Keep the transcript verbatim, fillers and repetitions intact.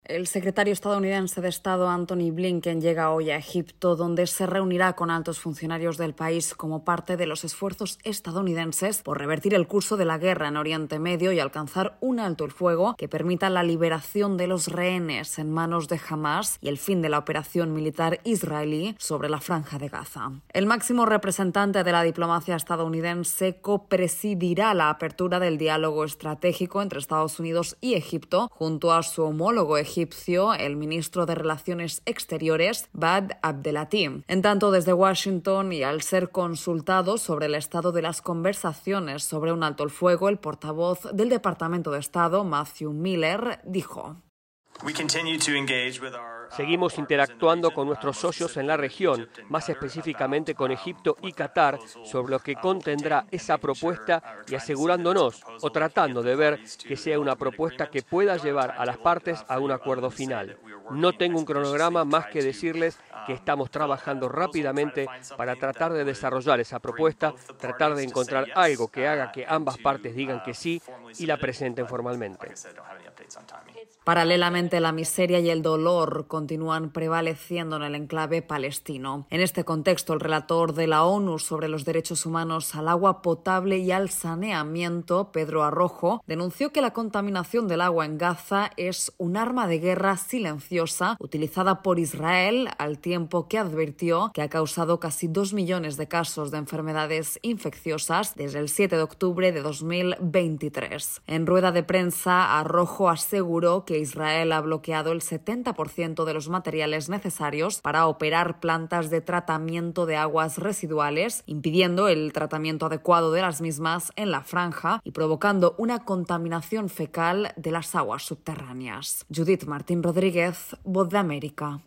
El secretario estadounidense de Estado Antony Blinken llega hoy a Egipto, donde se reunirá con altos funcionarios del país como parte de los esfuerzos estadounidenses por revertir el curso de la guerra en Oriente Medio y alcanzar un alto el fuego que permita la liberación de los rehenes en manos de Hamás y el fin de la operación militar israelí sobre la Franja de Gaza. El máximo representante de la diplomacia estadounidense copresidirá la apertura del diálogo estratégico entre Estados Unidos y Egipto junto a su homólogo egipcio egipcio, el ministro de Relaciones Exteriores, Bad Abdelati. En tanto, desde Washington y al ser consultado sobre el estado de las conversaciones sobre un alto el fuego, el portavoz del Departamento de Estado, Matthew Miller, dijo: Seguimos interactuando con nuestros socios en la región, más específicamente con Egipto y Qatar, sobre lo que contendrá esa propuesta y asegurándonos o tratando de ver que sea una propuesta que pueda llevar a las partes a un acuerdo final. No tengo un cronograma más que decirles que estamos trabajando rápidamente para tratar de desarrollar esa propuesta, tratar de encontrar algo que haga que ambas partes digan que sí y la presenten formalmente. Paralelamente, la miseria y el dolor continúan prevaleciendo en el enclave palestino. En este contexto, el relator de la ONU sobre los derechos humanos al agua potable y al saneamiento, Pedro Arrojo, denunció que la contaminación del agua en Gaza es un arma de guerra silenciosa utilizada por Israel, al tiempo que advirtió que ha causado casi dos millones de casos de enfermedades infecciosas desde el siete de octubre de dos mil veintitrés. En rueda de prensa, Arrojo aseguró que Israel ha bloqueado el setenta por ciento de los materiales necesarios para operar plantas de tratamiento de aguas residuales, impidiendo el tratamiento adecuado de las mismas en la franja y provocando una contaminación fecal de las aguas subterráneas. Judith Martín Rodríguez, Voz de América.